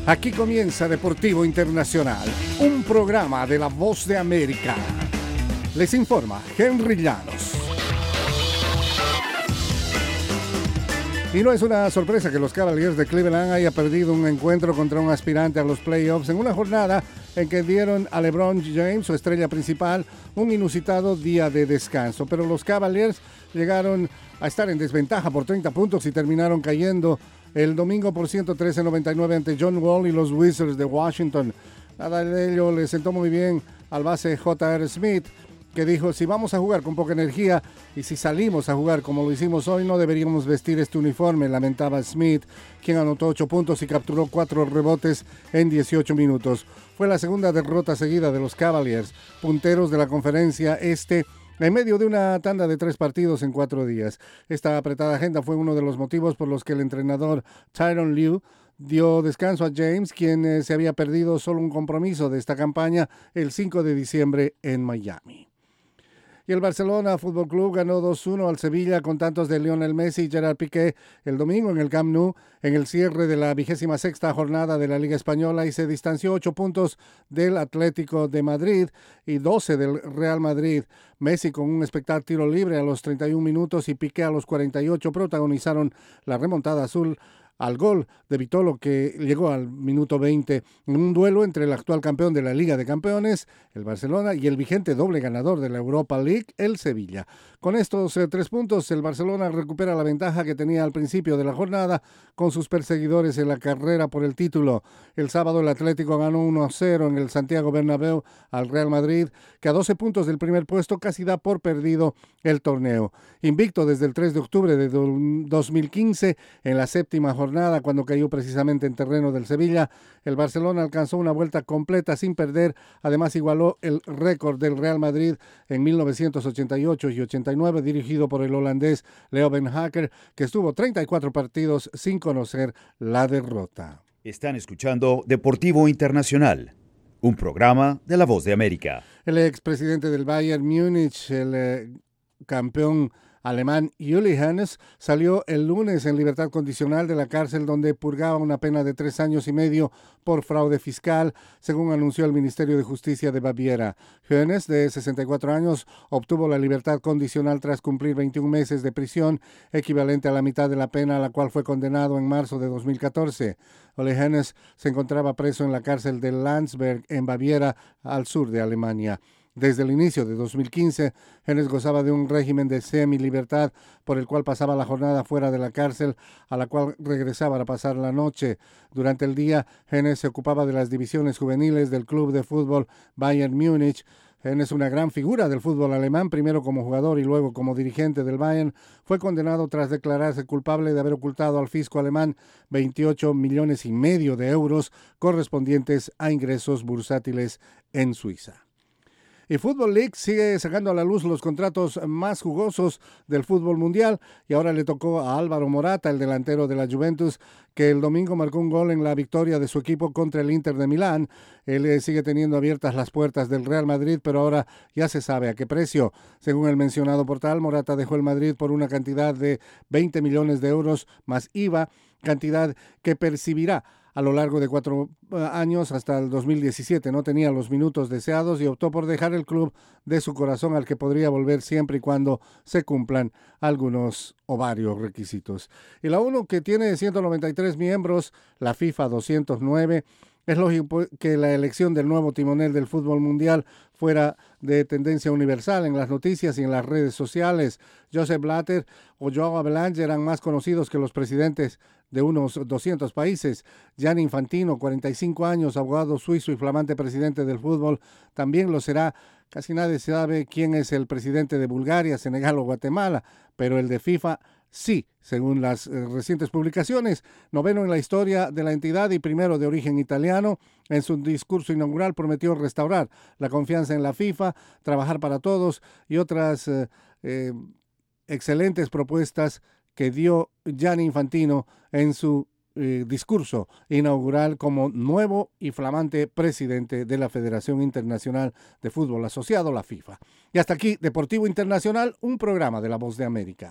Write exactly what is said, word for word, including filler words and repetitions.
Aquí comienza Deportivo Internacional, un programa de La Voz de América. Les informa Henry Llanos. Y no es una sorpresa que los Cavaliers de Cleveland haya perdido un encuentro contra un aspirante a los playoffs en una jornada en que dieron a LeBron James, su estrella principal, un inusitado día de descanso. Pero los Cavaliers llegaron a estar en desventaja por treinta puntos y terminaron cayendo el domingo por ciento trece a noventa y nueve ante John Wall y los Wizards de Washington. Nada de ello le sentó muy bien al base J R. Smith, que dijo: si vamos a jugar con poca energía y si salimos a jugar como lo hicimos hoy, no deberíamos vestir este uniforme, lamentaba Smith, quien anotó ocho puntos y capturó cuatro rebotes en dieciocho minutos. Fue la segunda derrota seguida de los Cavaliers, punteros de la conferencia este, en medio de una tanda de tres partidos en cuatro días. Esta apretada agenda fue uno de los motivos por los que el entrenador Tyronn Lue dio descanso a James, quien eh, se había perdido solo un compromiso de esta campaña el cinco de diciembre en Miami. Y el Barcelona Fútbol Club ganó dos uno al Sevilla con tantos de Lionel Messi y Gerard Piqué el domingo en el Camp Nou en el cierre de la vigésima sexta jornada de la Liga Española y se distanció ocho puntos del Atlético de Madrid y doce del Real Madrid. Messi con un espectacular tiro libre a los treinta y un minutos y Piqué a los cuarenta y ocho protagonizaron la remontada azul al gol de Vitolo, que llegó al minuto veinte en un duelo entre el actual campeón de la Liga de Campeones, el Barcelona, y el vigente doble ganador de la Europa League, el Sevilla. Con estos eh, tres puntos, el Barcelona recupera la ventaja que tenía al principio de la jornada con sus perseguidores en la carrera por el título. El sábado el Atlético ganó uno a cero en el Santiago Bernabéu al Real Madrid, que a doce puntos del primer puesto casi da por perdido el torneo. Invicto desde el tres de octubre de dos mil quince, en la séptima jornada, cuando cayó precisamente en terreno del Sevilla, el Barcelona alcanzó una vuelta completa sin perder. Además igualó el récord del Real Madrid en mil novecientos ochenta y ocho y ochenta y nueve, dirigido por el holandés Leo Ben Hacker, que estuvo treinta y cuatro partidos sin conocer la derrota. Están escuchando Deportivo Internacional, un programa de La Voz de América. El expresidente del Bayern Múnich, el eh, campeón alemán Uli Hoeneß, salió el lunes en libertad condicional de la cárcel donde purgaba una pena de tres años y medio por fraude fiscal, según anunció el Ministerio de Justicia de Baviera. Hoeneß, de sesenta y cuatro años, obtuvo la libertad condicional tras cumplir veintiún meses de prisión, equivalente a la mitad de la pena a la cual fue condenado en marzo de dos mil catorce. Uli Hoeneß se encontraba preso en la cárcel de Landsberg, en Baviera, al sur de Alemania. Desde el inicio de dos mil quince, Hoeneß gozaba de un régimen de semi-libertad por el cual pasaba la jornada fuera de la cárcel, a la cual regresaba a pasar la noche. Durante el día, Hoeneß se ocupaba de las divisiones juveniles del club de fútbol Bayern Múnich. Hoeneß, una gran figura del fútbol alemán, primero como jugador y luego como dirigente del Bayern, fue condenado tras declararse culpable de haber ocultado al fisco alemán veintiocho millones y medio de euros correspondientes a ingresos bursátiles en Suiza. Y Football League sigue sacando a la luz los contratos más jugosos del fútbol mundial y ahora le tocó a Álvaro Morata, el delantero de la Juventus, que el domingo marcó un gol en la victoria de su equipo contra el Inter de Milán. Él eh, sigue teniendo abiertas las puertas del Real Madrid, pero ahora ya se sabe a qué precio. Según el mencionado portal, Morata dejó el Madrid por una cantidad de veinte millones de euros más I V A, cantidad que percibirá a lo largo de cuatro años hasta el dos mil diecisiete. No tenía los minutos deseados y optó por dejar el club de su corazón, al que podría volver siempre y cuando se cumplan algunos o varios requisitos. Y la ONU, que tiene ciento noventa y tres miembros, la FIFA doscientos nueve, es lógico que la elección del nuevo timonel del fútbol mundial fuera de tendencia universal en las noticias y en las redes sociales. Joseph Blatter o Joao Havelange eran más conocidos que los presidentes de unos doscientos países. Gianni Infantino, cuarenta y cinco años, abogado suizo y flamante presidente del fútbol, también lo será. Casi nadie sabe quién es el presidente de Bulgaria, Senegal o Guatemala, pero el de FIFA sí, según las eh, recientes publicaciones. Noveno en la historia de la entidad y primero de origen italiano, en su discurso inaugural prometió restaurar la confianza en la FIFA, trabajar para todos y otras eh, eh, excelentes propuestas que dio Gianni Infantino en su eh, discurso inaugural como nuevo y flamante presidente de la Federación Internacional de Fútbol Asociado, la FIFA. Y hasta aquí, Deportivo Internacional, un programa de La Voz de América.